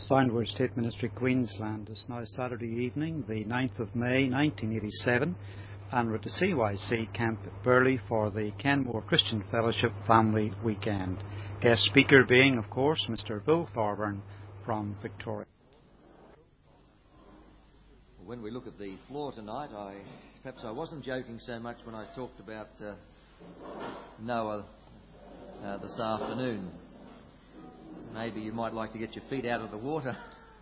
Soundward State Ministry, Queensland. It's now Saturday evening, the 9th of May 1987, and we're at the CYC camp at Burley for the Kenmore Christian Fellowship Family Weekend. Guest speaker being, of course, Mr. Bill Thorburn from Victoria. When we look at the floor tonight, perhaps I wasn't joking so much when I talked about Noah this afternoon. Maybe you might like to get your feet out of the water.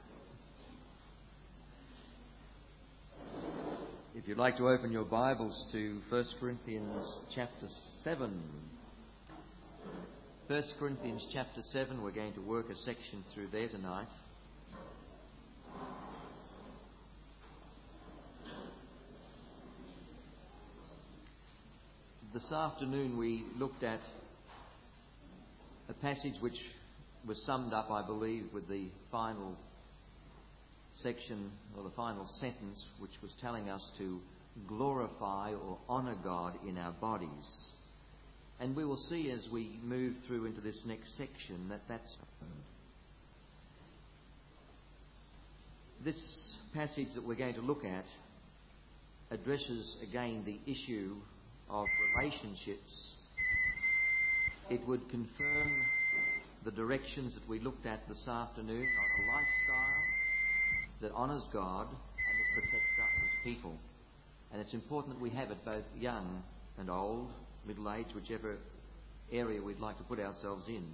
If you'd like to open your Bibles to 1 Corinthians chapter 7. 1 Corinthians chapter 7, we're going to work a section through there tonight. This afternoon we looked at a passage which was summed up, I believe, with the final section or the final sentence, which was telling us to glorify or honour God in our bodies. And we will see as we move through into this next section that that's happened. This passage that we're going to look at addresses again the issue of relationships. It would confirm the directions that we looked at this afternoon on a lifestyle that honours God and that protects us as people. And it's important that we have it both young and old, middle-aged, whichever area we'd like to put ourselves in.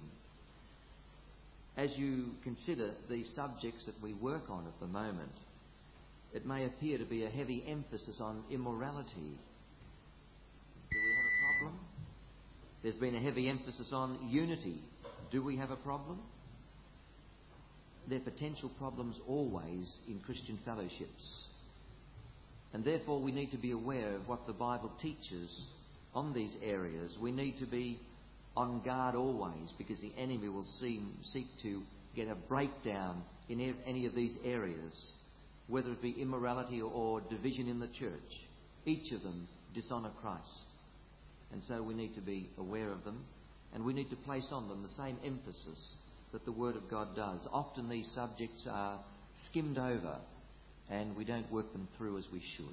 As you consider the subjects that we work on at the moment, it may appear to be a heavy emphasis on immorality. Do we have a problem? There's been a heavy emphasis on unity. Do we have a problem? There are potential problems always in Christian fellowships. And therefore we need to be aware of what the Bible teaches on these areas. We need to be on guard always, because the enemy will seek to get a breakdown in any of these areas, whether it be immorality or division in the church. Each of them dishonour Christ. And so we need to be aware of them. And we need to place on them the same emphasis that the Word of God does. Often these subjects are skimmed over and we don't work them through as we should.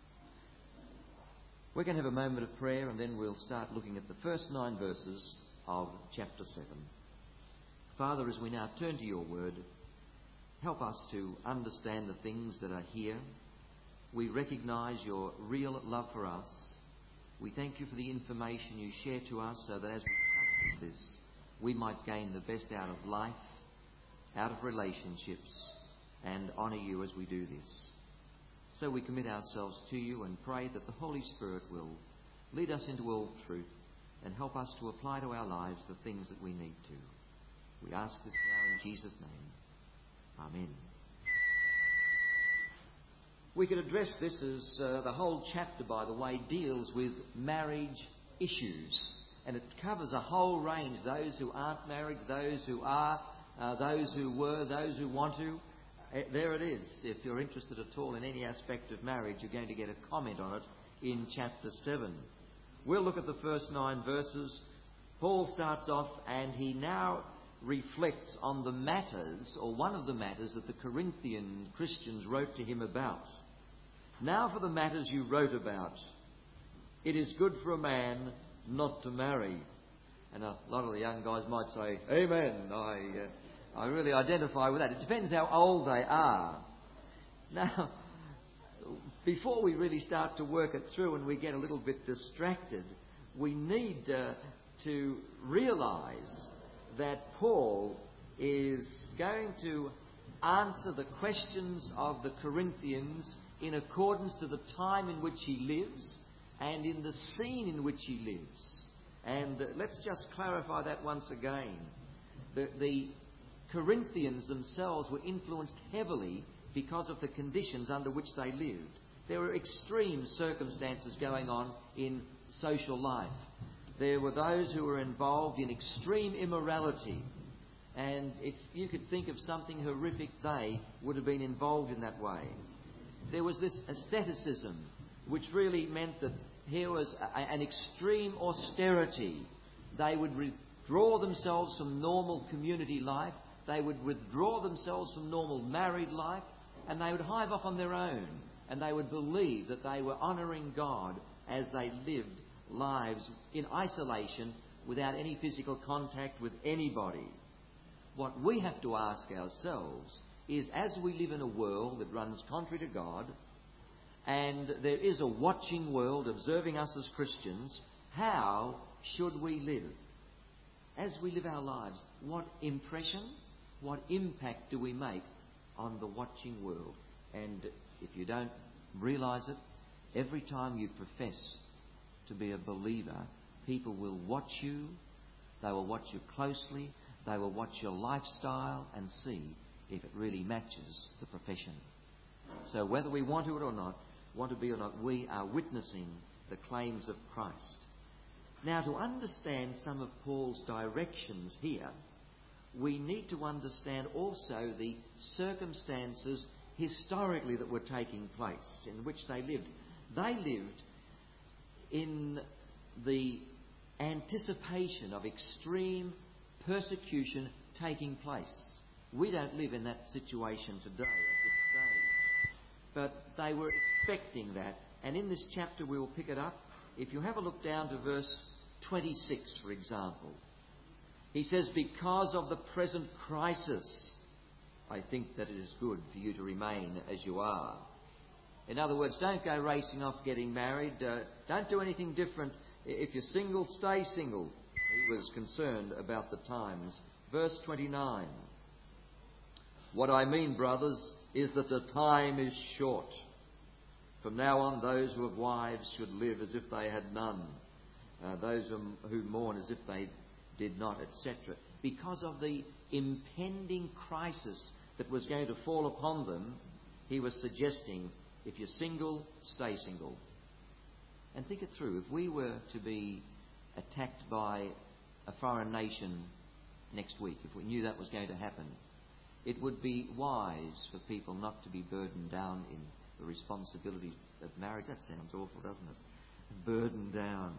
We're going to have a moment of prayer and then we'll start looking at the first 9 verses of chapter 7. Father, as we now turn to your Word, help us to understand the things that are here. We recognise your real love for us. We thank you for the information you share to us so that as we practice this, we might gain the best out of life, out of relationships, and honour you as we do this. So we commit ourselves to you and pray that the Holy Spirit will lead us into all truth and help us to apply to our lives the things that we need to. We ask this now in Jesus' name. Amen. We could address this as the whole chapter, by the way, deals with marriage issues. And it covers a whole range, those who aren't married, those who are, those who were, those who want to. There it is. If you're interested at all in any aspect of marriage, you're going to get a comment on it in chapter 7. We'll look at the first 9 verses. Paul starts off and he now reflects on the matters, or one of the matters, that the Corinthian Christians wrote to him about. Now for the matters you wrote about. It is good for a man not to marry. And a lot of the young guys might say, Amen. I really identify with that. It depends how old they are. Now, before we really start to work it through and we get a little bit distracted, we need to realise that Paul is going to answer the questions of the Corinthians in accordance to the time in which he lives and in the scene in which he lives. And let's just clarify that once again. The Corinthians themselves were influenced heavily because of the conditions under which they lived. There were extreme circumstances going on in social life. There were those who were involved in extreme immorality. And if you could think of something horrific, they would have been involved in that way. There was this asceticism, which really meant that here was an extreme austerity. They would withdraw themselves from normal community life. they would withdraw themselves from normal married life, and they would hive off on their own, and they would believe that they were honouring God as they lived lives in isolation without any physical contact with anybody. What we have to ask ourselves is, as we live in a world that runs contrary to God, and there is a watching world observing us as Christians, how should we live? As we live our lives, what impression, what impact do we make on the watching world? And if you don't realise it, every time you profess to be a believer, people will watch you, they will watch you closely, they will watch your lifestyle and see if it really matches the profession. So whether we want to or not, we are witnessing the claims of Christ. Now, to understand some of Paul's directions here, we need to understand also the circumstances historically that were taking place, in which they lived. They lived in the anticipation of extreme persecution taking place. We don't live in that situation today at this stage. But they were expecting that. And in this chapter we will pick it up. If you have a look down to verse 26, for example, he says, "Because of the present crisis, I think that it is good for you to remain as you are." In other words, don't go racing off getting married. Don't do anything different. If you're single, stay single. He was concerned about the times. Verse 29. "What I mean, brothers, is that the time is short. From now on, those who have wives should live as if they had none. Those who mourn as if they did not," etc. Because of the impending crisis that was going to fall upon them, he was suggesting, if you're single, stay single. And think it through. If we were to be attacked by a foreign nation next week, if we knew that was going to happen, it would be wise for people not to be burdened down in the responsibilities of marriage. That sounds awful, doesn't it? Burdened down.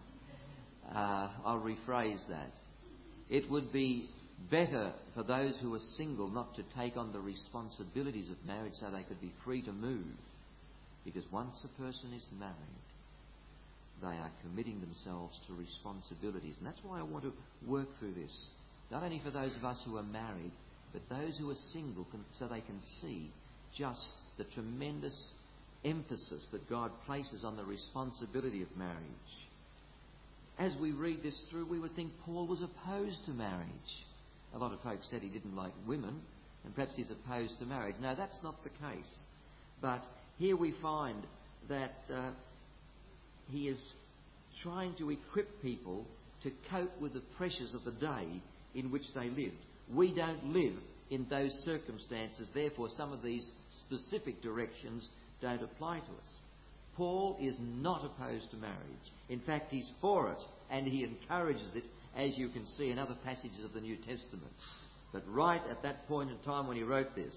I'll rephrase that. It would be better for those who are single not to take on the responsibilities of marriage so they could be free to move. Because once a person is married, they are committing themselves to responsibilities. And that's why I want to work through this. Not only for those of us who are married, but those who are single, so they can see just the tremendous emphasis that God places on the responsibility of marriage. As we read this through, we would think Paul was opposed to marriage. A lot of folks said he didn't like women, and perhaps he's opposed to marriage. No, that's not the case. But here we find that he is trying to equip people to cope with the pressures of the day in which they lived. We don't live in those circumstances, therefore some of these specific directions don't apply to us. Paul is not opposed to marriage. In fact, he's for it, and he encourages it, as you can see in other passages of the New Testament. But right at that point in time when he wrote this,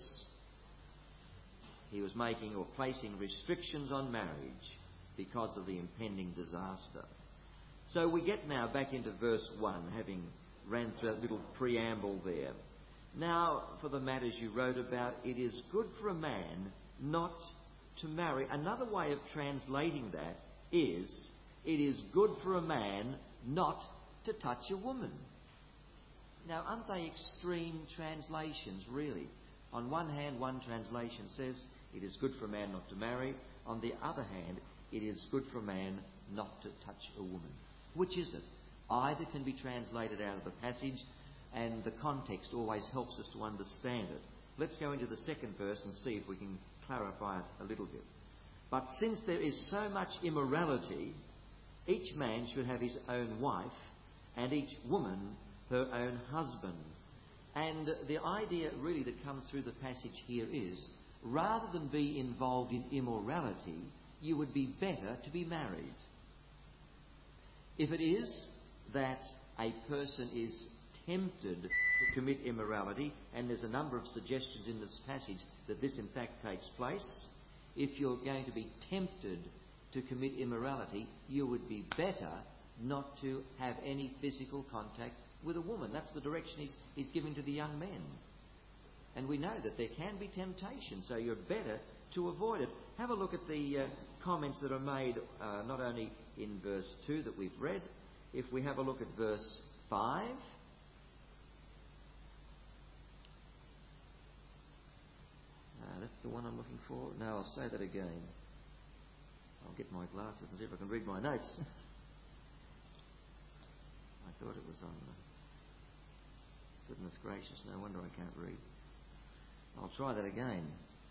he was making or placing restrictions on marriage because of the impending disaster. So we get now back into verse 1, having ran through that little preamble there. "Now, for the matters you wrote about, it is good for a man not to marry." Another way of translating that is, it is good for a man not to touch a woman. Now, aren't they extreme translations, really? On one hand, one translation says, it is good for a man not to marry. On the other hand, it is good for a man not to touch a woman. Which is it? Either can be translated out of the passage, and the context always helps us to understand it. Let's go into the second verse and see if we can clarify it a little bit. "But since there is so much immorality, each man should have his own wife, and each woman her own husband." And the idea really that comes through the passage here is, rather than be involved in immorality, you would be better to be married. If it is that a person is tempted to commit immorality, and there's a number of suggestions in this passage that this in fact takes place, if you're going to be tempted to commit immorality, you would be better not to have any physical contact with a woman. That's the direction he's giving to the young men. And we know that there can be temptation, so you're better to avoid it. Have a look at the comments that are made not only in verse 2 that we've read. If we have a look at verse 5... that's the one I'm looking for. No, I'll say that again. I'll get my glasses and see if I can read my notes. I thought it was on... Goodness gracious, no wonder I can't read. I'll try that again.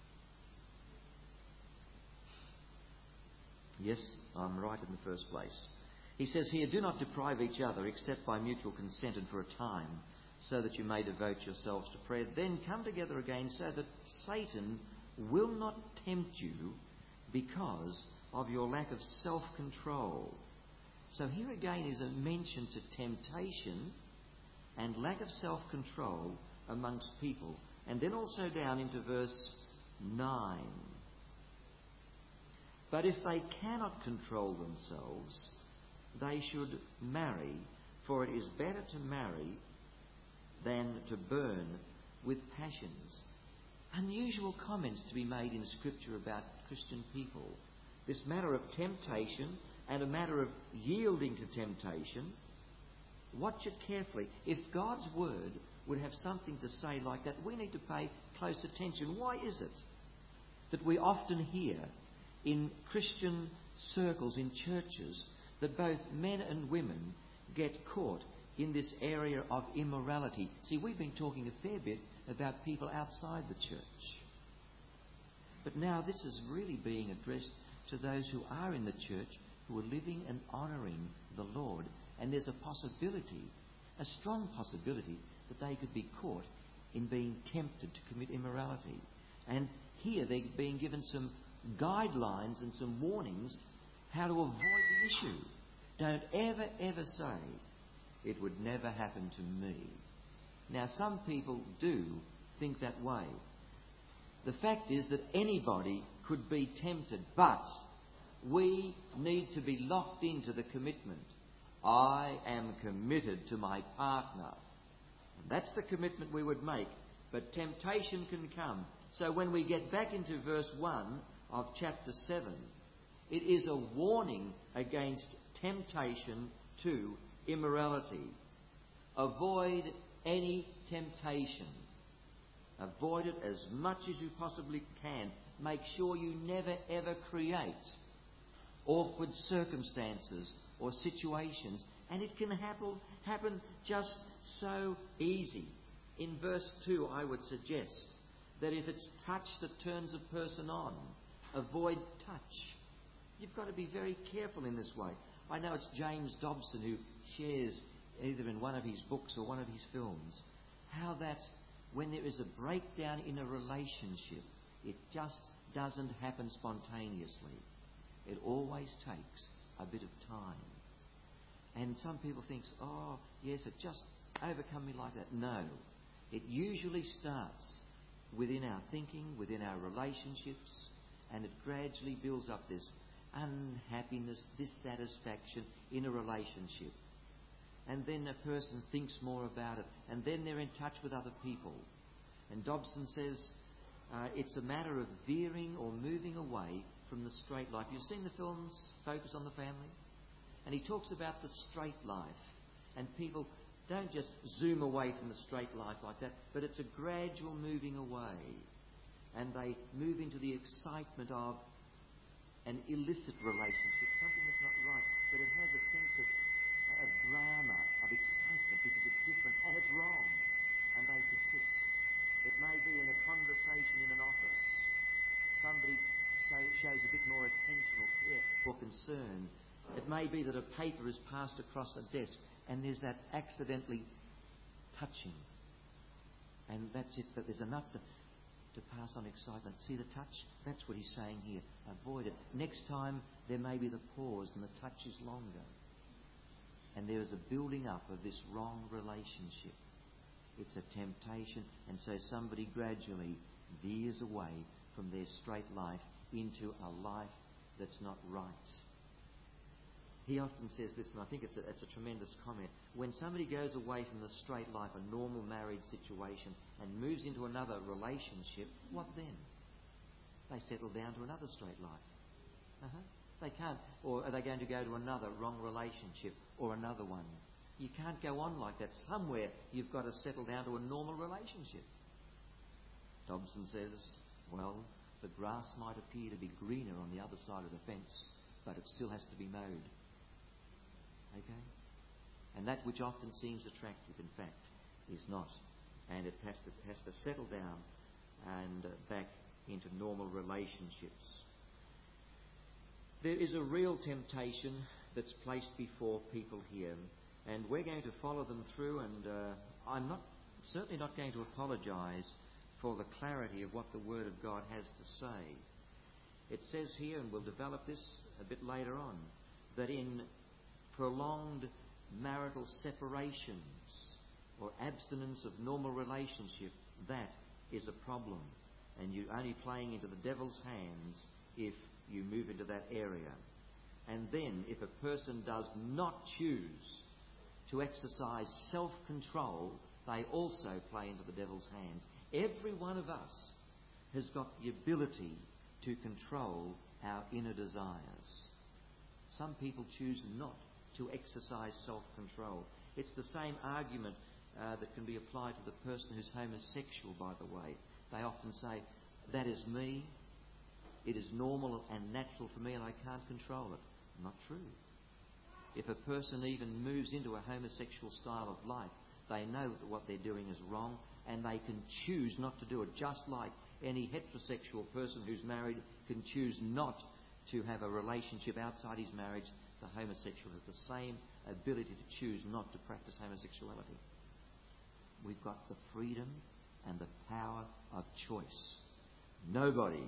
Yes, I'm right in the first place. He says here, do not deprive each other except by mutual consent and for a time, so that you may devote yourselves to prayer. Then come together again so that Satan will not tempt you because of your lack of self-control. So here again is a mention to temptation and lack of self-control amongst people. And then also down into verse 9. But if they cannot control themselves, they should marry, for it is better to marry than to burn with passions. Unusual comments to be made in Scripture about Christian people. This matter of temptation and a matter of yielding to temptation. Watch it carefully. If God's Word would have something to say like that, we need to pay close attention. Why is it that we often hear in Christian circles, in churches, that both men and women get caught in this area of immorality? See, we've been talking a fair bit about people outside the church. But now this is really being addressed to those who are in the church, who are living and honouring the Lord. And there's a possibility, a strong possibility, that they could be caught in being tempted to commit immorality. And here they're being given some guidelines and some warnings how to avoid the issue. Don't ever say, it would never happen to me. Now, some people do think that way. The fact is that anybody could be tempted, but we need to be locked into the commitment. I am committed to my partner. And that's the commitment we would make. But temptation can come. So when we get back into verse 1 of chapter 7, it is a warning against temptation to immorality. Avoid any temptation. Avoid it as much as you possibly can. Make sure you never ever create awkward circumstances or situations. And it can happen just so easy. In verse 2, I would suggest that if it's touch that turns a person on, avoid touch. You've got to be very careful in this way. I know it's James Dobson who shares, either in one of his books or one of his films, how that when there is a breakdown in a relationship, it just doesn't happen spontaneously. It always takes a bit of time. And some people think, oh, yes, it just overcome me like that. No. It usually starts within our thinking, within our relationships, and it gradually builds up this unhappiness, dissatisfaction in a relationship. And then a person thinks more about it, and then they're in touch with other people. And Dobson says it's a matter of veering or moving away from the straight life. You've seen the films Focus on the Family? And he talks about the straight life. And people don't just zoom away from the straight life like that, but it's a gradual moving away. And they move into the excitement of an illicit relationship, something that's not right, but it has a sense of drama, of excitement, because it's different and it's wrong. And they persist. It may be in a conversation in an office. Somebody shows a bit more attention or care or concern. It may be that a paper is passed across a desk and there's that accidentally touching. And that's it, but there's enough to pass on excitement. See the touch? That's what he's saying here. Avoid it. Next time there may be the pause and the touch is longer. And there is a building up of this wrong relationship. It's a temptation, and so somebody gradually veers away from their straight life into a life that's not right. he often says this, and I think it's a tremendous comment. When somebody goes away from the straight life, a normal married situation, and moves into another relationship, what then? They settle down to another straight life. They can't. Or are they going to go to another wrong relationship or another one? You can't go on like that. Somewhere you've got to settle down to a normal relationship. Dobson says, well, the grass might appear to be greener on the other side of the fence, but it still has to be mowed. Okay? And that which often seems attractive, in fact, is not. And it has to settle down and back into normal relationships. There is a real temptation that's placed before people here, and we're going to follow them through, and I'm certainly not going to apologise for the clarity of what the Word of God has to say. It says here, and we'll develop this a bit later on, that in prolonged marital separations or abstinence of normal relationship, that is a problem. And you're only playing into the devil's hands if you move into that area. And then, if a person does not choose to exercise self-control, they also play into the devil's hands. Every one of us has got the ability to control our inner desires. Some people choose not to exercise self-control. It's the same argument that can be applied to the person who's homosexual, by the way. They often say, that is me, it is normal and natural for me and I can't control it. Not true. If a person even moves into a homosexual style of life, they know that what they're doing is wrong and they can choose not to do it, just like any heterosexual person who's married can choose not to have a relationship outside his marriage. The homosexual has the same ability to choose not to practice homosexuality. We've got the freedom and the power of choice. Nobody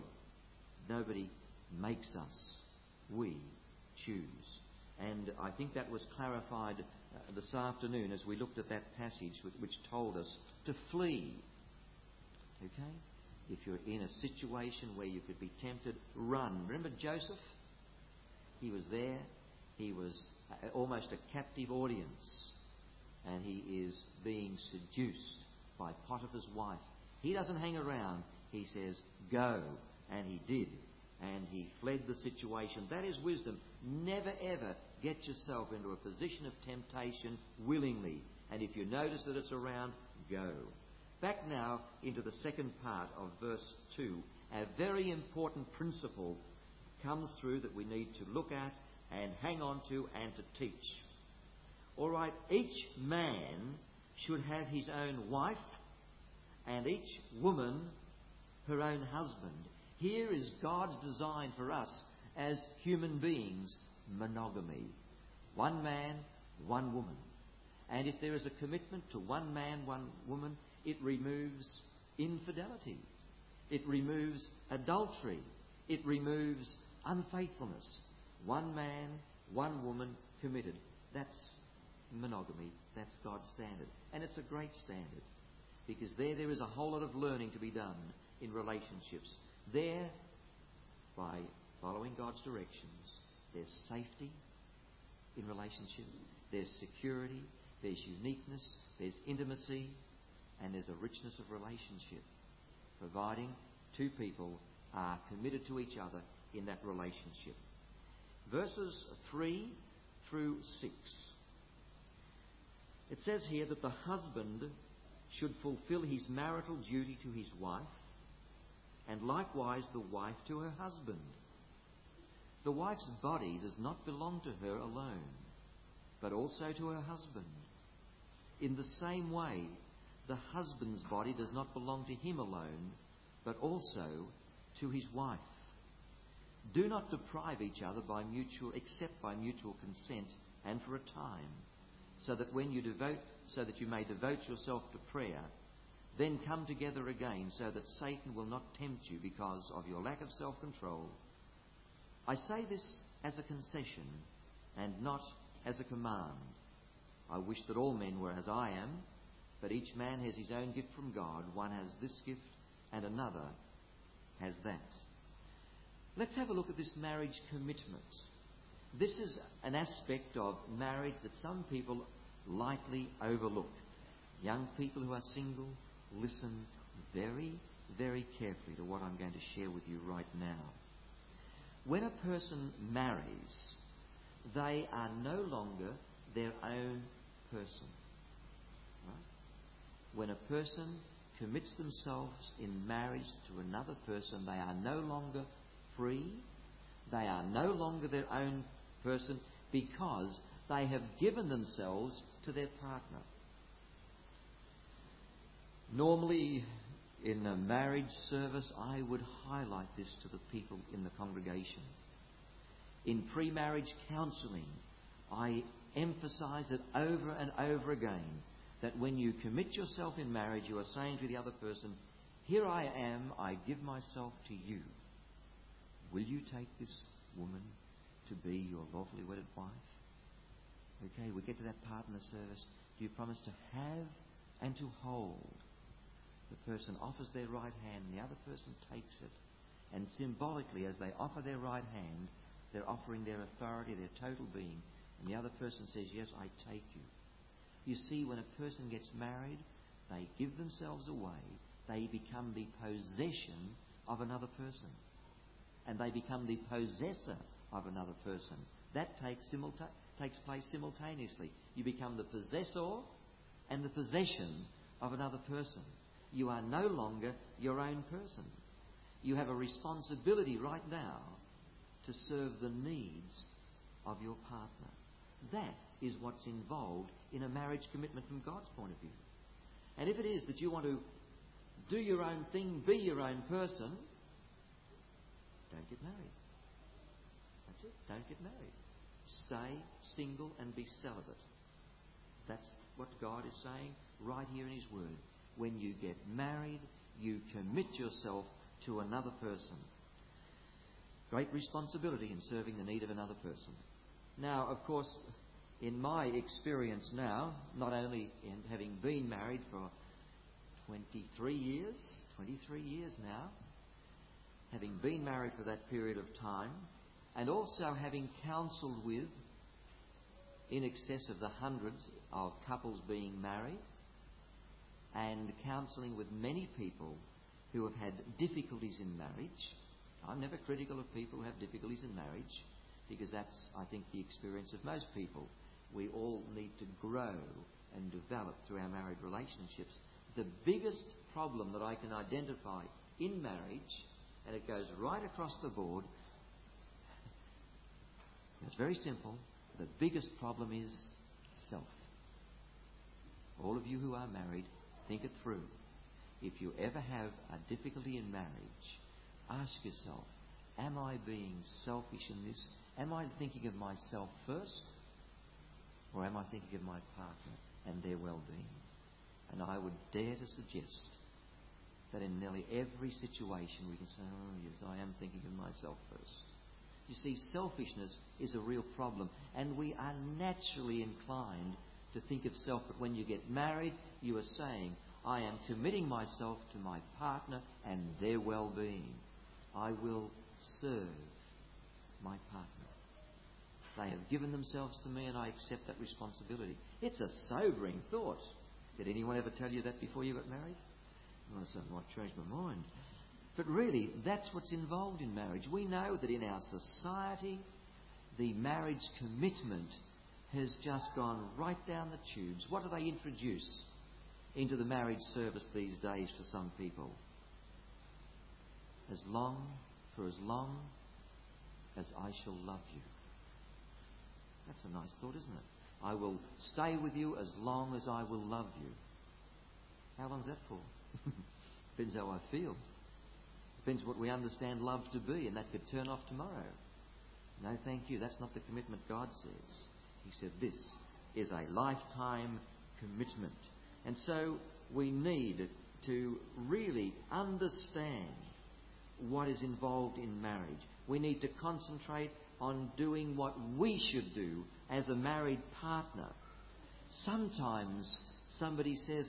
makes us. We choose. And I think that was clarified this afternoon as we looked at that passage which told us to flee. Okay? If you're in a situation where you could be tempted, run. Remember Joseph? He was there. He was almost a captive audience. And he is being seduced by Potiphar's wife. He doesn't hang around. He says, go. And he did. And he fled the situation. That is wisdom. Never ever get yourself into a position of temptation willingly. And if you notice that it's around, go. Back now into the second part of verse 2. A very important principle comes through that we need to look at and hang on to and to teach. All right, each man should have his own wife and each woman her own husband. Here is God's design for us as human beings, monogamy. One man, one woman. And if there is a commitment to one man, one woman, it removes infidelity. It removes adultery. It removes unfaithfulness. One man, one woman committed. That's monogamy. That's God's standard. And it's a great standard. Because there is a whole lot of learning to be done in relationships. There, by following God's directions, there's safety in relationship, there's security, there's uniqueness, there's intimacy, and there's a richness of relationship, providing two people are committed to each other in that relationship. Verses 3 through 6. It says here that the husband should fulfill his marital duty to his wife, and likewise the wife to her husband. The wife's body does not belong to her alone, but also to her husband. In the same way, the husband's body does not belong to him alone, but also to his wife. Do not deprive each other except by mutual consent and for a time, so that you may devote yourself to prayer. Then come together again, so that Satan will not tempt you because of your lack of self-control. I say this as a concession and not as a command. I wish that all men were as I am, but each man has his own gift from God. One has this gift and another has that. Let's have a look at this marriage commitment. This is an aspect of marriage that some people lightly overlook. Young people who are single, listen very, very carefully to what I'm going to share with you right now. When a person marries, they are no longer their own person. Right? When a person commits themselves in marriage to another person, they are no longer free. They are no longer their own person because they have given themselves to their partner. Normally, in a marriage service, I would highlight this to the people in the congregation. In pre-marriage counselling, I emphasise it over and over again that when you commit yourself in marriage, you are saying to the other person, "Here I am, I give myself to you. Will you take this woman to be your lawfully wedded wife?" Okay, we get to that part in the service. Do you promise to have and to hold? The person offers their right hand and the other person takes it. And symbolically, as they offer their right hand, they're offering their authority, their total being. And the other person says, "Yes, I take you." You see, when a person gets married, they give themselves away. They become the possession of another person. And they become the possessor of another person. That takes place simultaneously. You become the possessor and the possession of another person. You are no longer your own person. You have a responsibility right now to serve the needs of your partner. That is what's involved in a marriage commitment from God's point of view. And if it is that you want to do your own thing, be your own person, don't get married. That's it. Don't get married. Stay single and be celibate. That's what God is saying right here in His Word. When you get married, you commit yourself to another person. Great responsibility in serving the need of another person. Now, of course, in my experience now, not only in having been married for 23 years now, having been married for that period of time, and also having counselled with in excess of the hundreds of couples being married, and counselling with many people who have had difficulties in marriage. I'm never critical of people who have difficulties in marriage, because that's, I think, the experience of most people. We all need to grow and develop through our married relationships. The biggest problem that I can identify in marriage, and it goes right across the board, it's very simple. The biggest problem is self. All of you who are married, think it through. If you ever have a difficulty in marriage, ask yourself, am I being selfish in this? Am I thinking of myself first? Or am I thinking of my partner and their well-being? And I would dare to suggest that in nearly every situation we can say, "Oh yes, I am thinking of myself first." You see, selfishness is a real problem, and we are naturally inclined to think of self. But when you get married, you are saying, "I am committing myself to my partner and their well-being. I will serve my partner. They have given themselves to me and I accept that responsibility." It's a sobering thought. Did anyone ever tell you that before you got married? Well, I said, "I might change my mind." But really, that's what's involved in marriage. We know that in our society, the marriage commitment has just gone right down the tubes. What do they introduce into the marriage service these days for some people? For as long as I shall love you. That's a nice thought, isn't it? I will stay with you as long as I will love you. How long is that for? Depends how I feel. Depends what we understand love to be, and that could turn off tomorrow. No, thank you. That's not the commitment God says. He said this is a lifetime commitment. And so we need to really understand what is involved in marriage. We need to concentrate on doing what we should do as a married partner. Sometimes somebody says,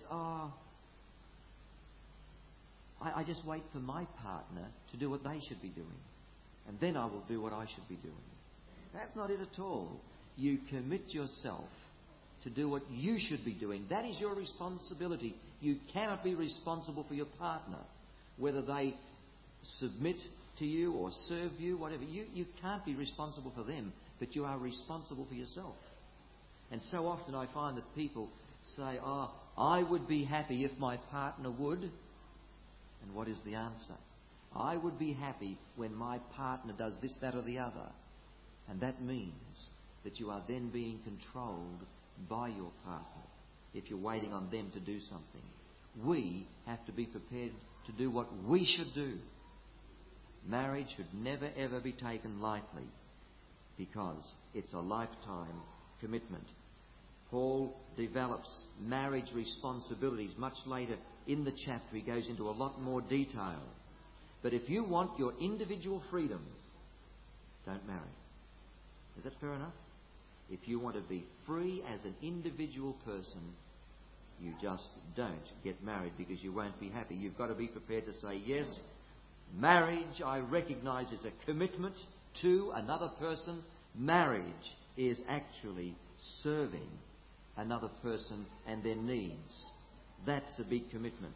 I just wait for my partner to do what they should be doing, and then I will do what I should be doing. That's not it at all. You commit yourself to do what you should be doing. That is your responsibility. You cannot be responsible for your partner, whether they submit to you or serve you, whatever. You can't be responsible for them, but you are responsible for yourself. And so often I find that people say, "Oh, I would be happy if my partner would." And what is the answer? I would be happy when my partner does this, that or the other. And that means that you are then being controlled by your partner if you're waiting on them to do something. We have to be prepared to do what we should do. Marriage should never ever be taken lightly because it's a lifetime commitment. Paul develops marriage responsibilities much later in the chapter. He goes into a lot more detail. But if you want your individual freedom, don't marry. Is that fair enough? If you want to be free as an individual person, you just don't get married because you won't be happy. You've got to be prepared to say, yes, marriage I recognise is a commitment to another person. Marriage is actually serving another person and their needs. That's a big commitment.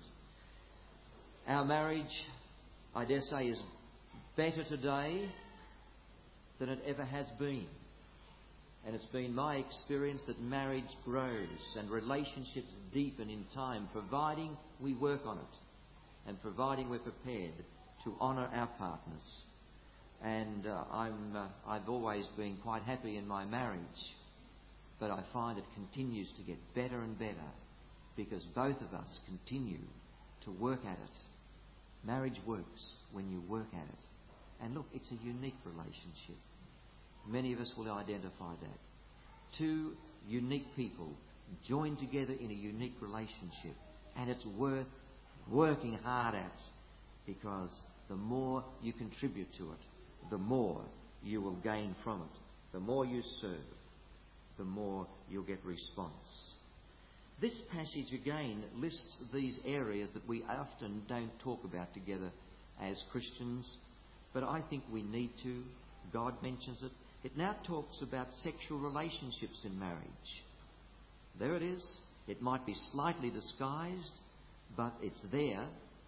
Our marriage, I dare say, is better today than it ever has been. And it's been my experience that marriage grows and relationships deepen in time, providing we work on it and providing we're prepared to honour our partners. And I've always been quite happy in my marriage, but I find it continues to get better and better because both of us continue to work at it. Marriage works when you work at it. And look, it's a unique relationship. Many of us will identify that. Two unique people joined together in a unique relationship. And it's worth working hard at because the more you contribute to it, the more you will gain from it. The more you serve, the more you'll get response. This passage again lists these areas that we often don't talk about together as Christians, but I think we need to. God mentions it. It now talks about sexual relationships in marriage. There it is. It might be slightly disguised, but it's there.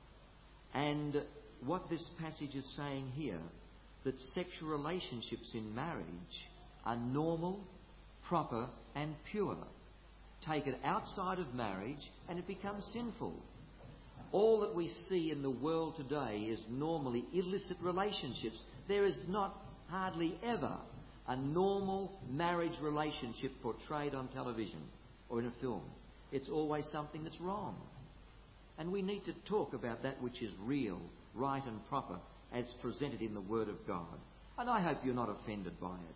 And what this passage is saying here, that sexual relationships in marriage are normal, proper and pure. Take it outside of marriage and it becomes sinful. All that we see in the world today is normally illicit relationships. There is not hardly ever a normal marriage relationship portrayed on television or in a film. It's always something that's wrong. And we need to talk about that which is real, right and proper as presented in the Word of God. And I hope you're not offended by it.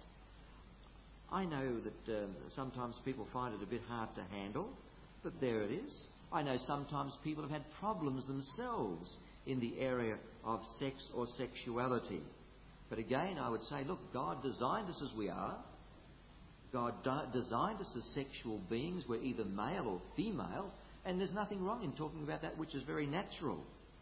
I know that sometimes people find it a bit hard to handle, but there it is. I know sometimes people have had problems themselves in the area of sex or sexuality. But again, I would say, look, God designed us as we are. God designed us as sexual beings. We're either male or female, and there's nothing wrong in talking about that which is very natural.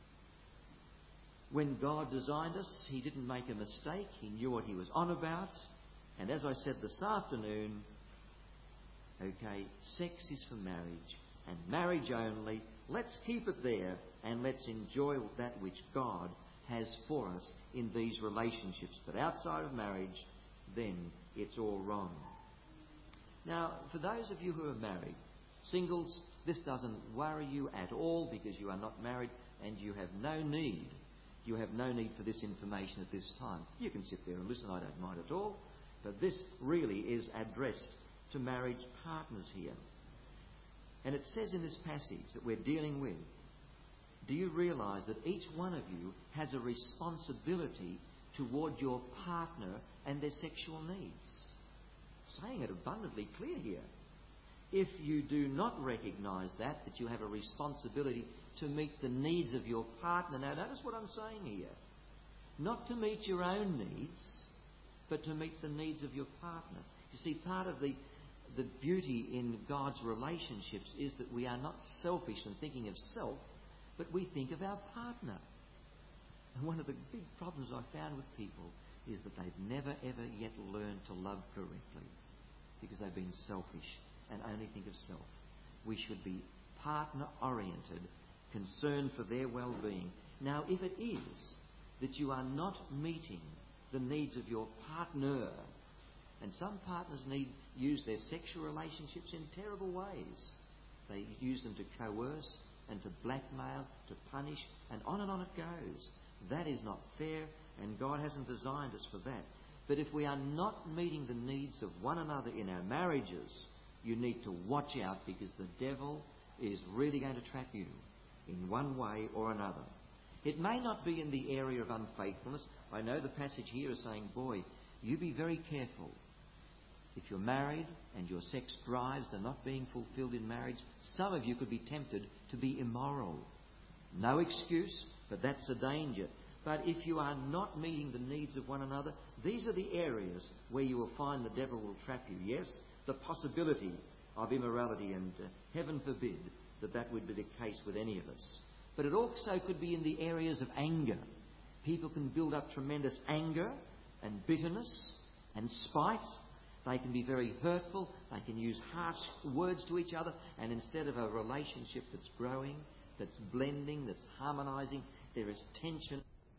When God designed us, He didn't make a mistake. He knew what He was on about. And as I said this afternoon, okay, sex is for marriage, and marriage only. Let's keep it there, and let's enjoy that which God has for us in these relationships. But outside of marriage, then it's all wrong. Now, for those of you who are married, singles, this doesn't worry you at all because you are not married and you have no need. You have no need for this information at this time. You can sit there and listen, I don't mind at all. But this really is addressed to marriage partners here. And it says in this passage that we're dealing with, do you realise that each one of you has a responsibility toward your partner and their sexual needs? Saying it abundantly clear here. If you do not recognise that you have a responsibility to meet the needs of your partner. Now notice what I'm saying here. Not to meet your own needs, but to meet the needs of your partner. You see, part of the beauty in God's relationships is that we are not selfish and thinking of self, but we think of our partner. And one of the big problems I found with people is that they've never ever yet learned to love correctly because they've been selfish and only think of self. We should be partner-oriented, concerned for their well-being. Now, if it is that you are not meeting the needs of your partner, and some partners use their sexual relationships in terrible ways. They use them to coerce and to blackmail, to punish, and on it goes. That is not fair, and God hasn't designed us for that. But if we are not meeting the needs of one another in our marriages, you need to watch out, because the devil is really going to trap you in one way or another. It may not be in the area of unfaithfulness. I know the passage here is saying, boy, you be very careful. If you're married and your sex drives are not being fulfilled in marriage, some of you could be tempted to be immoral. No excuse, but that's a danger. But if you are not meeting the needs of one another, these are the areas where you will find the devil will trap you. Yes, the possibility of immorality, and heaven forbid that would be the case with any of us. But it also could be in the areas of anger. People can build up tremendous anger and bitterness and spite. They can be very hurtful. They can use harsh words to each other. And instead of a relationship that's growing, that's blending, that's harmonizing, there is tension.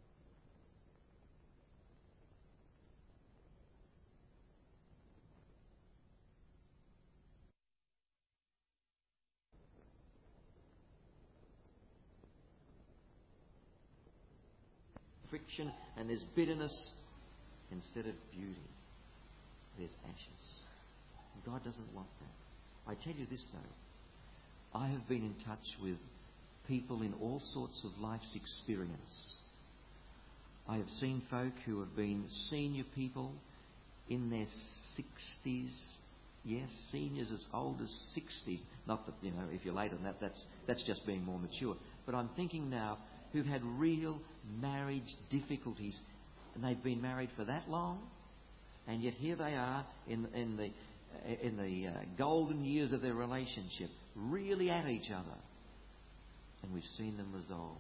Friction, and there's bitterness instead of beauty. There's ashes. God doesn't want that. I tell you this though, I have been in touch with people in all sorts of life's experience. I have seen folk who have been senior people in their 60s. Yes, seniors as old as 60. Not that, if you're later than that, that's just being more mature. But I'm thinking now, who've had real marriage difficulties, and they've been married for that long, and yet here they are in the golden years of their relationship, really at each other, and we've seen them resolved.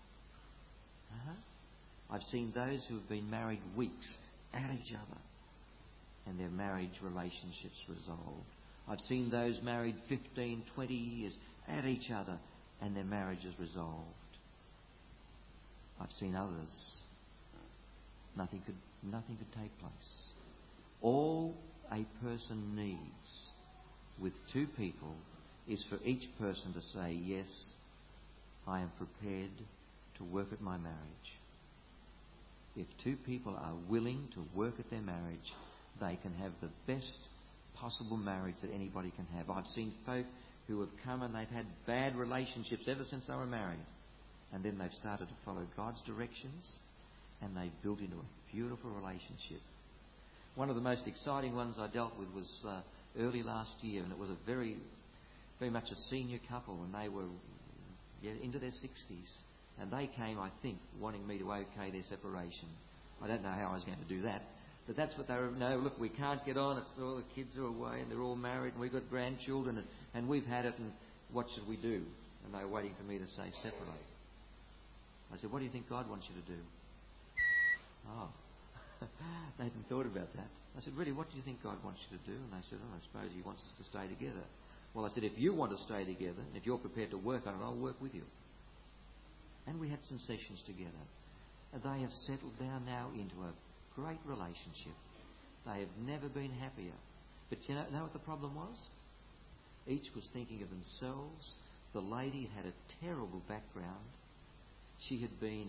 I've seen those who have been married weeks at each other, and their marriage relationships resolved. I've seen those married 15, 20 years at each other, and their marriages resolved. I've seen others. Nothing could take place. All a person needs with two people is for each person to say, yes, I am prepared to work at my marriage. If two people are willing to work at their marriage, they can have the best possible marriage that anybody can have. I've seen folk who have come and they've had bad relationships ever since they were married. And then they've started to follow God's directions, and they've built into a beautiful relationship. One of the most exciting ones I dealt with was early last year, and it was a very, very much a senior couple, and they were into their 60s. And they came, I think, wanting me to okay their separation. I don't know how I was going to do that, but that's what they were. No, look, we can't get on. It's all the kids are away, and they're all married, and we've got grandchildren, and we've had it, and what should we do? And they were waiting for me to say separate. I said, what do you think God wants you to do? Oh, they hadn't thought about that. I said, really, what do you think God wants you to do? And they said, I suppose He wants us to stay together. Well, I said, if you want to stay together, and if you're prepared to work on it, I'll work with you. And we had some sessions together. And they have settled down now into a great relationship. They have never been happier. But you know what the problem was? Each was thinking of themselves. The lady had a terrible background. She had been,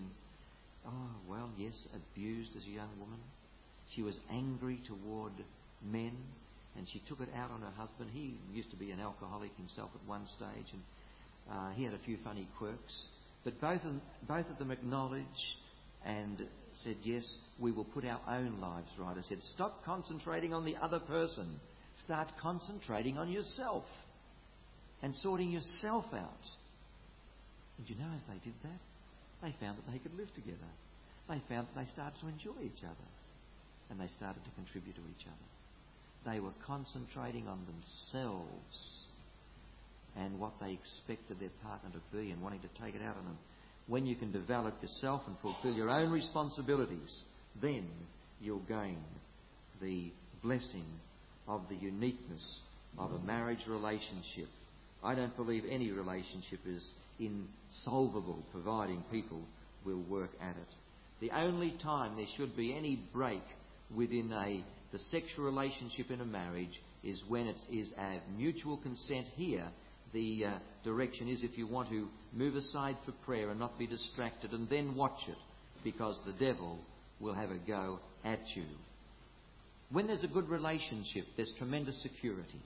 abused as a young woman. She was angry toward men, and she took it out on her husband. He used to be an alcoholic himself at one stage, and he had a few funny quirks. But both of them acknowledged and said, yes, we will put our own lives right. I said, stop concentrating on the other person. Start concentrating on yourself and sorting yourself out. And you know, as they did that, they found that they could live together. They found that they started to enjoy each other, and they started to contribute to each other. They were concentrating on themselves and what they expected their partner to be, and wanting to take it out on them. when you can develop yourself and fulfill your own responsibilities, then you'll gain the blessing of the uniqueness of a marriage relationship. I don't believe any relationship is insolvable, providing people will work at it. The only time there should be any break within the sexual relationship in a marriage is when it is a mutual consent. Here, the direction is if you want to move aside for prayer and not be distracted, and then watch it, because the devil will have a go at you. When there's a good relationship, there's tremendous security.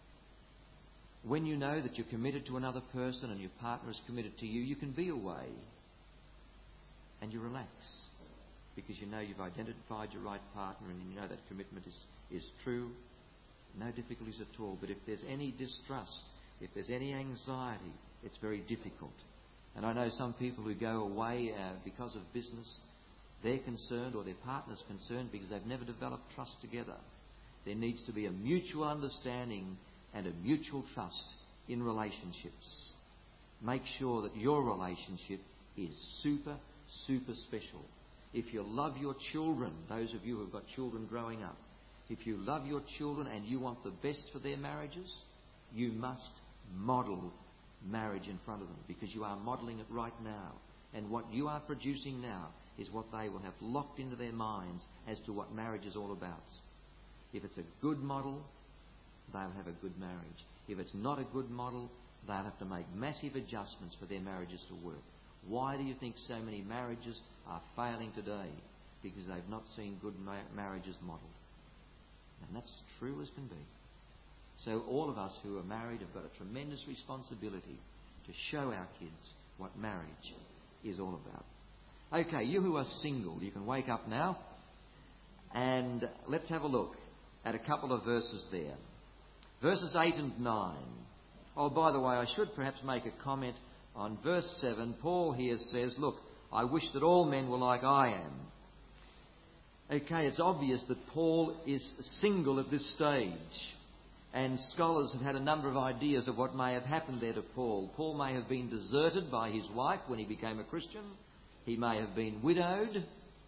When you know that you're committed to another person and your partner is committed to you, you can be away and you relax, because you know you've identified your right partner and you know that commitment is true. No difficulties at all. But if there's any distrust, if there's any anxiety, it's very difficult. And I know some people who go away because of business, they're concerned, or their partner's concerned, because they've never developed trust together. There needs to be a mutual understanding and a mutual trust in relationships. Make sure that your relationship is super, super special. If you love your children, those of you who have got children growing up, if you love your children and you want the best for their marriages, you must model marriage in front of them, because you are modelling it right now. And what you are producing now is what they will have locked into their minds as to what marriage is all about. If it's a good model, they'll have a good marriage. If it's not a good model, they'll have to make massive adjustments for their marriages to work. Why do you think so many marriages are failing today? Because they've not seen good marriages modelled. And that's true as can be. So all of us who are married have got a tremendous responsibility to show our kids what marriage is all about. Okay, you who are single, you can wake up now, and let's have a look at a couple of verses there. Verses 8 and 9. Oh, by the way, I should perhaps make a comment on verse 7. Paul here says, look, I wish that all men were like I am. Okay, it's obvious that Paul is single at this stage. And scholars have had a number of ideas of what may have happened there to Paul. Paul may have been deserted by his wife when he became a Christian. He may have been widowed.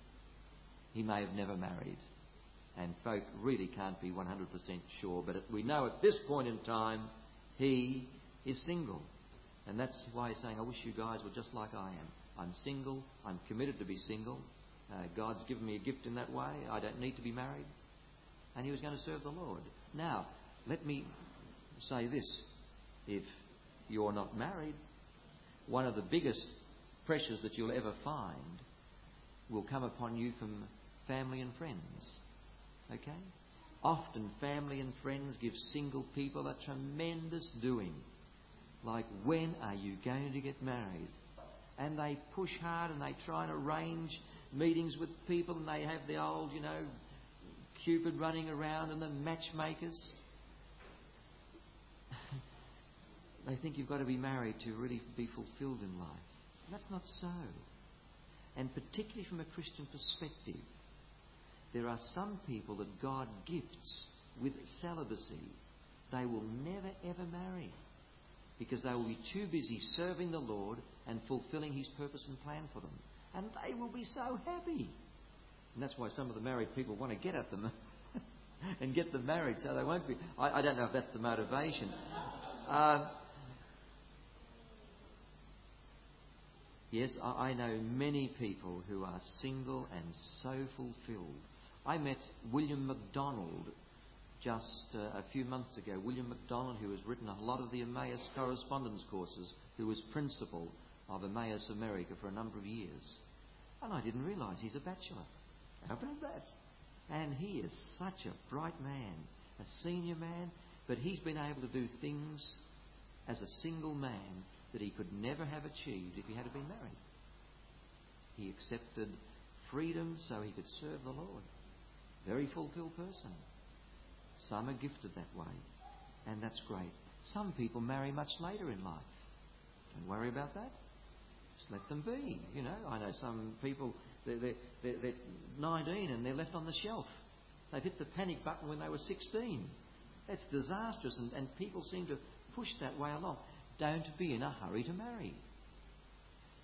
He may have never married. And folk really can't be 100% sure. But we know at this point in time, he is single. And that's why he's saying, I wish you guys were just like I am. I'm single. I'm committed to be single. God's given me a gift in that way. I don't need to be married. And he was going to serve the Lord. Now, let me say this. If you're not married, one of the biggest pressures that you'll ever find will come upon you from family and friends. Okay? Often family and friends give single people a tremendous doing. Like, when are you going to get married? And they push hard and they try and arrange meetings with people, and they have the old, Cupid running around and the matchmakers. They think you've got to be married to really be fulfilled in life. And that's not so. And particularly from a Christian perspective, there are some people that God gifts with celibacy. They will never ever marry, because they will be too busy serving the Lord and fulfilling His purpose and plan for them. And they will be so happy. And that's why some of the married people want to get at them and get them married, so they won't be. I don't know if that's the motivation. Yes, I know many people who are single and so fulfilled. I met William MacDonald just a few months ago. William MacDonald, who has written a lot of the Emmaus correspondence courses, who was principal of Emmaus America for a number of years. And I didn't realise he's a bachelor. How about that? And he is such a bright man, a senior man, but he's been able to do things as a single man that he could never have achieved if he had been married. He accepted freedom so he could serve the Lord. Very fulfilled person. Some are gifted that way, and that's great. Some people marry much later in life. Don't worry about that. Just let them be. I know some people, they're 19 and they're left on the shelf. They've hit the panic button when they were 16. That's disastrous, and people seem to push that way along. Don't be in a hurry to marry.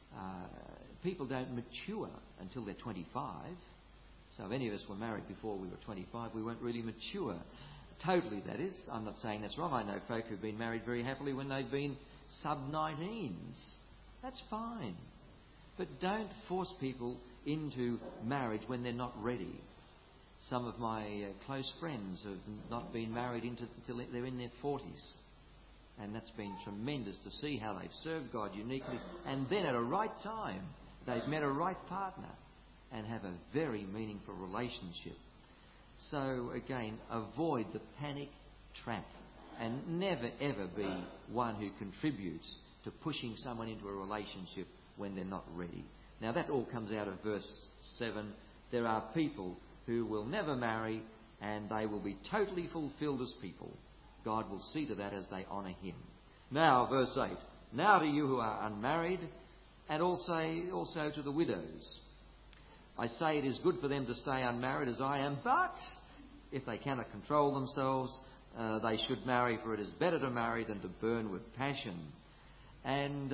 people don't mature until they're 25. So if any of us were married before we were 25, we weren't really mature. Totally, that is. I'm not saying that's wrong. I know folk who've been married very happily when they've been sub-19s. That's fine. But don't force people into marriage when they're not ready. Some of my close friends have not been married until they're in their 40s. And that's been tremendous to see how they've served God uniquely. And then at a right time, they've met a right partner and have a very meaningful relationship. So again, avoid the panic trap and never ever be one who contributes to pushing someone into a relationship when they're not ready. Now that all comes out of verse 7. There are people who will never marry and they will be totally fulfilled as people. God will see to that as they honour Him. Now, verse 8. Now to you who are unmarried, and also to the widows. I say it is good for them to stay unmarried as I am, but if they cannot control themselves, they should marry, for it is better to marry than to burn with passion. And,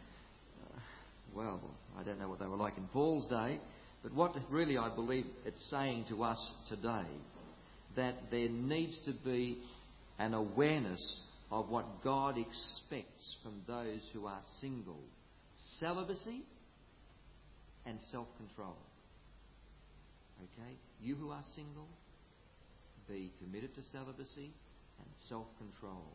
well, I don't know what they were like in Paul's day, but what really I believe it's saying to us today, that there needs to be an awareness of what God expects from those who are single. Celibacy and self-control. Okay? You who are single, be committed to celibacy and self-control.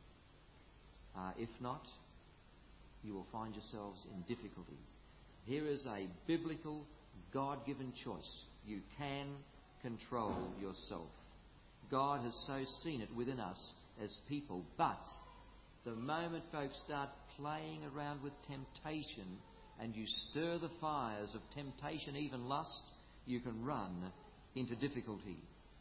If not, you will find yourselves in difficulty. Here is a biblical, God-given choice. You can control yourself. God has so seen it within us as people. But the moment folks start playing around with temptation and you stir the fires of temptation, even lust, you can run into difficulty.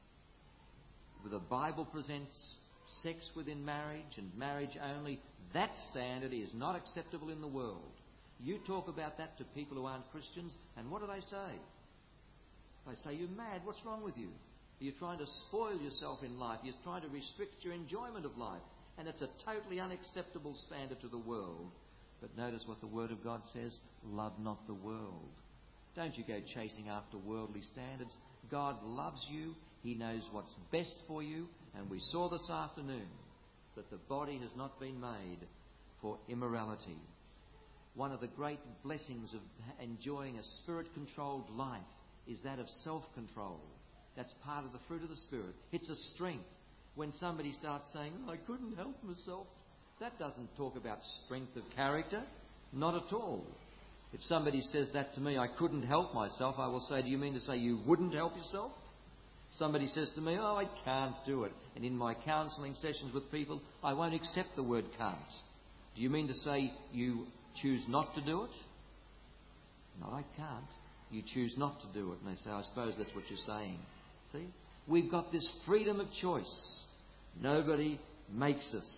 The Bible presents sex within marriage and marriage only. That standard is not acceptable in the world. You talk about that to people who aren't Christians, and what do they say? They say, you're mad, what's wrong with you? You're trying to spoil yourself in life. You're trying to restrict your enjoyment of life. And it's a totally unacceptable standard to the world. But notice what the Word of God says, love not the world. Don't you go chasing after worldly standards. God loves you. He knows what's best for you. And we saw this afternoon that the body has not been made for immorality. One of the great blessings of enjoying a Spirit-controlled life is that of self-control. That's part of the fruit of the Spirit. It's a strength. When somebody starts saying, I couldn't help myself, that doesn't talk about strength of character. Not at all. If somebody says that to me, I couldn't help myself, I will say, do you mean to say you wouldn't help yourself? Somebody says to me, I can't do it. And in my counselling sessions with people, I won't accept the word can't. Do you mean to say you choose not to do it? No, I can't. You choose not to do it. And they say, I suppose that's what you're saying. See? We've got this freedom of choice. Nobody makes us.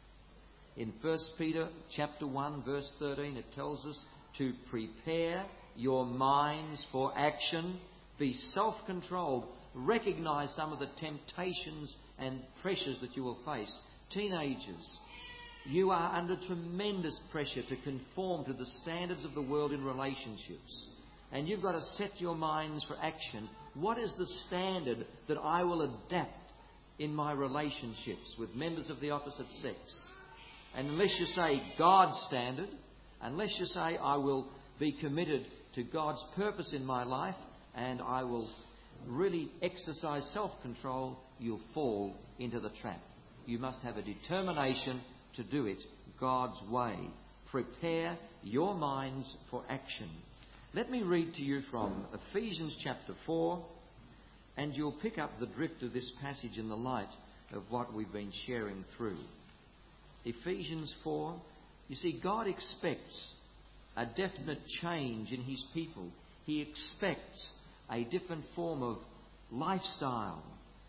In 1 Peter chapter 1, verse 13, it tells us to prepare your minds for action. Be self-controlled. Recognise some of the temptations and pressures that you will face. Teenagers, you are under tremendous pressure to conform to the standards of the world in relationships. And you've got to set your minds for action. What is the standard that I will adapt in my relationships with members of the opposite sex? And unless you say God's standard, unless you say I will be committed to God's purpose in my life and I will really exercise self-control, you'll fall into the trap. You must have a determination to do it God's way. Prepare your minds for action. Let me read to you from Ephesians chapter 4, and you'll pick up the drift of this passage in the light of what we've been sharing through. Ephesians 4, you see, God expects a definite change in His people. He expects a different form of lifestyle.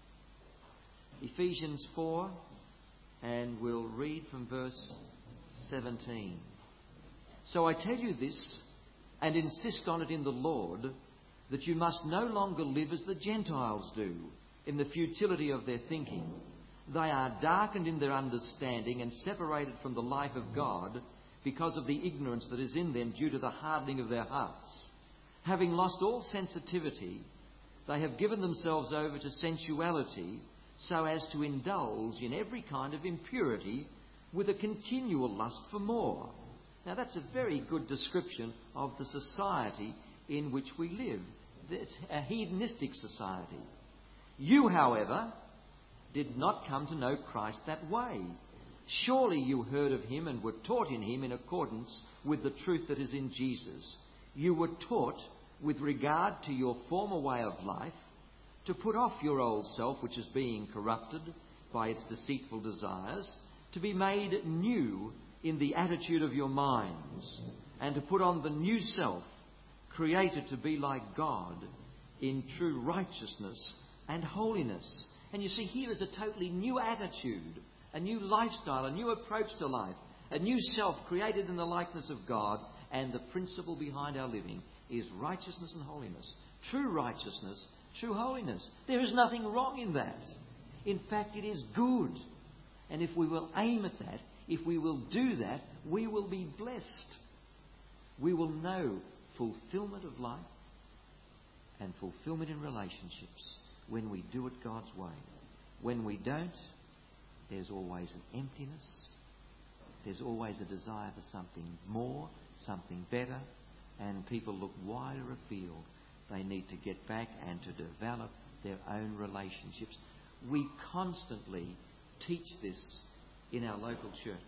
Ephesians 4, and we'll read from verse 17. So I tell you this, and insist on it in the Lord, that you must no longer live as the Gentiles do, in the futility of their thinking. They are darkened in their understanding and separated from the life of God because of the ignorance that is in them due to the hardening of their hearts. Having lost all sensitivity, they have given themselves over to sensuality so as to indulge in every kind of impurity with a continual lust for more. Now that's a very good description of the society in which we live. It's a hedonistic society. You, however, did not come to know Christ that way. Surely you heard of him and were taught in him in accordance with the truth that is in Jesus. You were taught with regard to your former way of life to put off your old self, which is being corrupted by its deceitful desires, to be made new in the attitude of your minds, and to put on the new self, created to be like God in true righteousness and holiness. And you see, here is a totally new attitude, a new lifestyle, a new approach to life, a new self created in the likeness of God, and the principle behind our living is righteousness and holiness. True righteousness, true holiness. There is nothing wrong in that. In fact, it is good. And if we will aim at that, if we will do that, we will be blessed. We will know fulfillment of life and fulfillment in relationships when we do it God's way. When we don't, there's always an emptiness. There's always a desire for something more, something better, and people look wider afield. They need to get back and to develop their own relationships. We constantly teach this in our local church.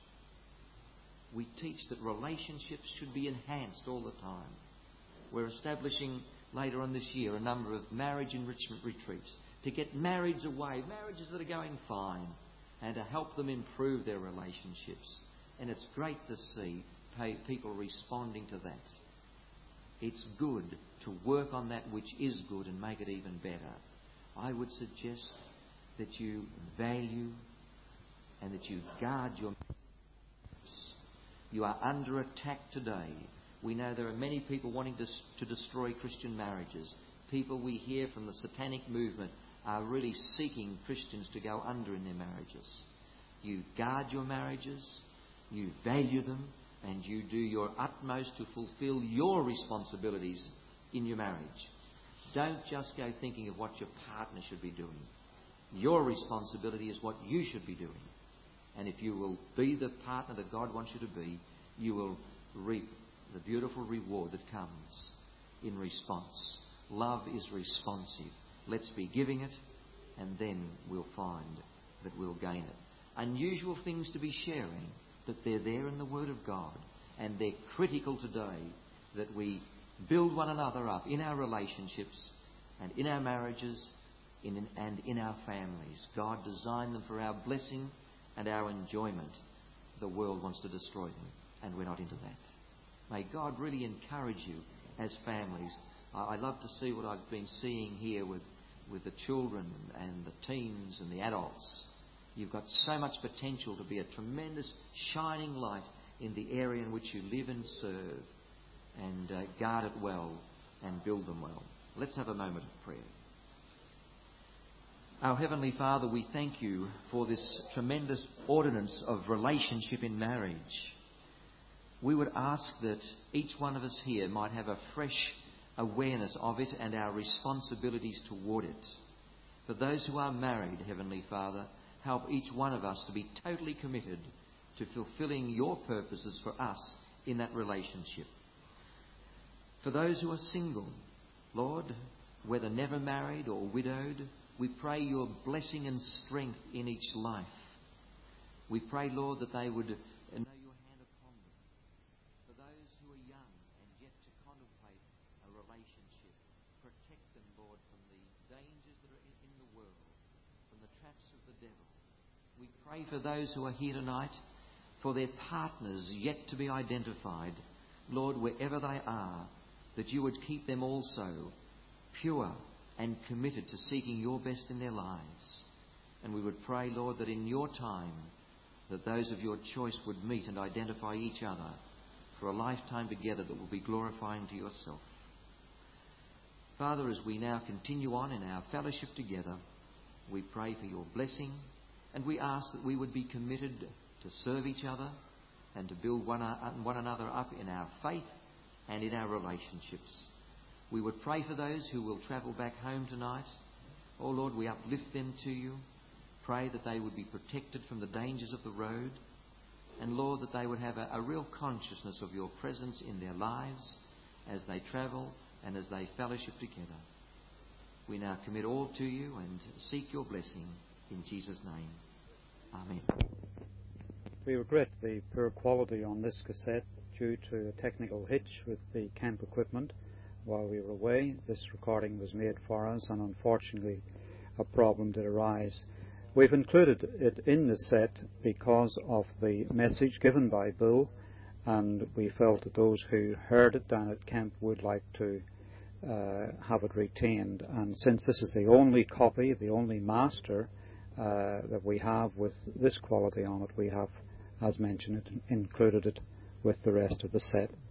We teach that relationships should be enhanced all the time. We're establishing later on this year a number of marriage enrichment retreats to get marriages away, marriages that are going fine, and to help them improve their relationships. And it's great to see people responding to that. It's good to work on that which is good and make it even better. I would suggest that you value and that you guard your marriages. You are under attack today. We know there are many people wanting to destroy Christian marriages. People we hear from the satanic movement are really seeking Christians to go under in their marriages. You guard your marriages, you value them, and you do your utmost to fulfill your responsibilities in your marriage. Don't just go thinking of what your partner should be doing. Your responsibility is what you should be doing. And if you will be the partner that God wants you to be, you will reap the beautiful reward that comes in response. Love is responsive. Let's be giving it, and then we'll find that we'll gain it. Unusual things to be sharing, but they're there in the Word of God, and they're critical today that we build one another up in our relationships and in our marriages and in our families. God designed them for our blessing and our enjoyment. The world wants to destroy them, and we're not into that. May God really encourage you as families. I love to see what I've been seeing here with the children and the teens and the adults. You've got so much potential to be a tremendous shining light in the area in which you live and serve, and guard it well and build them well. Let's have a moment of prayer. Our Heavenly Father, we thank you for this tremendous ordinance of relationship in marriage. We would ask that each one of us here might have a fresh awareness of it and our responsibilities toward it. For those who are married, Heavenly Father, help each one of us to be totally committed to fulfilling your purposes for us in that relationship. For those who are single, Lord, whether never married or widowed, we pray your blessing and strength in each life. We pray, Lord, that they would know your hand upon them. For those who are young and yet to contemplate a relationship, protect them, Lord, from the dangers that are in the world, from the traps of the devil. We pray for those who are here tonight, for their partners yet to be identified. Lord, wherever they are, that you would keep them also pure and committed to seeking your best in their lives. And we would pray, Lord, that in your time, that those of your choice would meet and identify each other for a lifetime together that will be glorifying to yourself. Father, as we now continue on in our fellowship together, we pray for your blessing, and we ask that we would be committed to serve each other, and to build one another up in our faith and in our relationships. We would pray for those who will travel back home tonight. Oh Lord, we uplift them to you. Pray that they would be protected from the dangers of the road. And Lord, that they would have a real consciousness of your presence in their lives as they travel and as they fellowship together. We now commit all to you and seek your blessing in Jesus' name. Amen. We regret the poor quality on this cassette due to a technical hitch with the camp equipment. While we were away, this recording was made for us, and unfortunately a problem did arise. We've included it in the set because of the message given by Bill, and we felt that those who heard it down at camp would like to have it retained. And since this is the only copy, the only master that we have with this quality on it, we have, as mentioned, included it with the rest of the set.